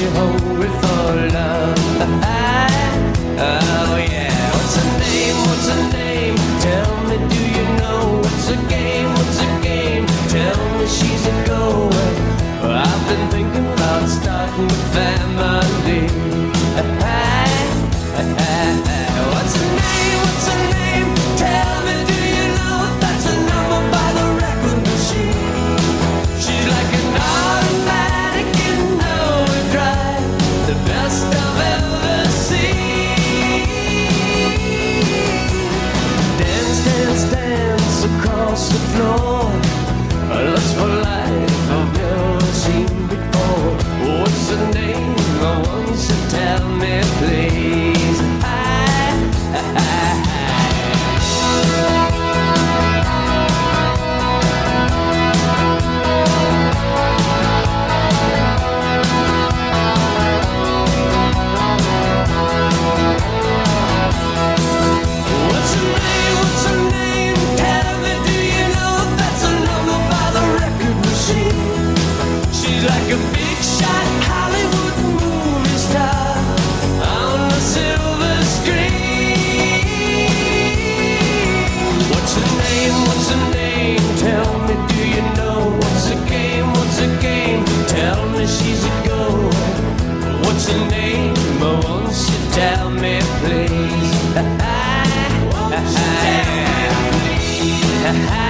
hungry for love. Oh yeah, what's her name? What's her name? Tell me, do you know? What's a game? What's a game? Tell me she's a goer. I've been thinking about starting a family. What's her name? What's her name? Tell me, do you know if that's a number by the record machine? She's like an automatic in overdrive, the best I've ever seen. Dance, dance, dance across the floor, a lust for life I've never seen before. What's her name? I want you to tell me, please. What's her name? What's her name? Tell me, do you know if that's a number by the record machine? She's like a big shot Hollywood movie star on the silver screen. What's her name? What's her name? Tell me, do you know? What's a game? What's a game? Tell me she's a goer. What's her name? Won't you tell me, please? Won't you tell me, please?